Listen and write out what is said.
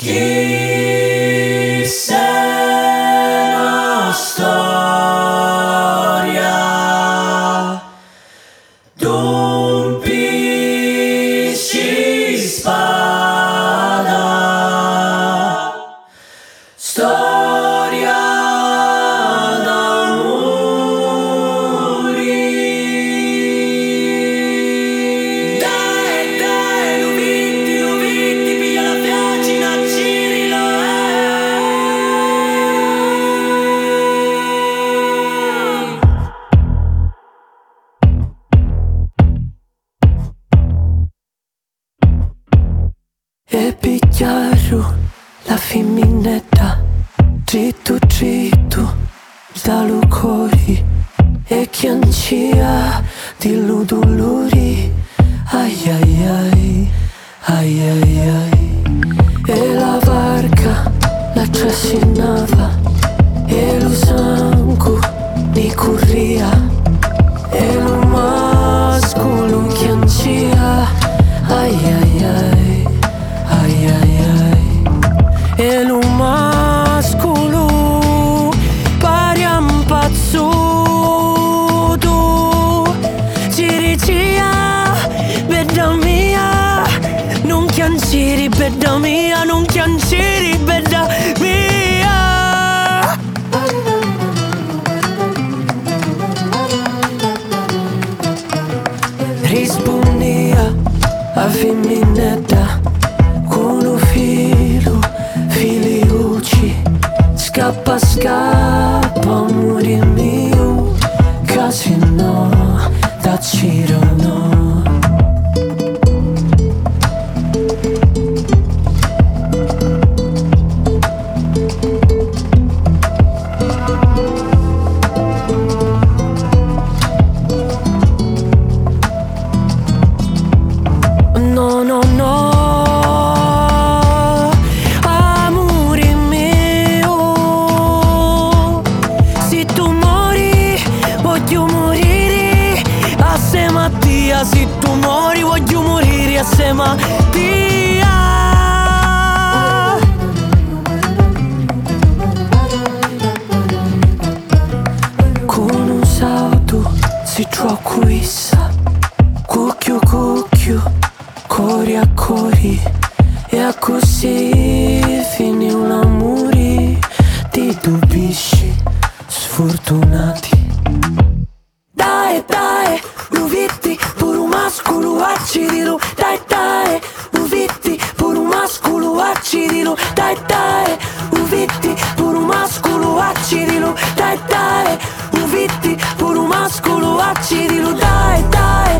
Chi se una storia d'un pisci spada, storia d'amori. Dai, lo vitti, piglia la piagina, girilo, E pigliaru la femminetta, dritto da lucori, e chiancia di luduluri, ai ai ai, ai ai ai. E la varca la trascinava, e lo sangue di corria, e lo mascolo chiancia, ai ai ai, ai ai ai. E lo mascolo pari impazzuto, ci diceva bella mia, non chianciri bella mia, non chianciri bella mia. Rispondia a femminetta con un filiucci, scappa, amore mio, casi no, da ciro no. No, no, no, amore mio, se tu muori voglio morire assieme a te, se tu muori voglio morire assieme a te. Con un salto si trova issa, cucchio, cori a cori, e così finì un amore di due bisci sfortunati. Dai, lo vitti, pure un mascolo accidilo, dai, lo vitti, pure un mascolo accidilo, dai, lo vitti, pure un mascolo accidilo, dai, lo vitti, pure un mascolo accidilo, dai.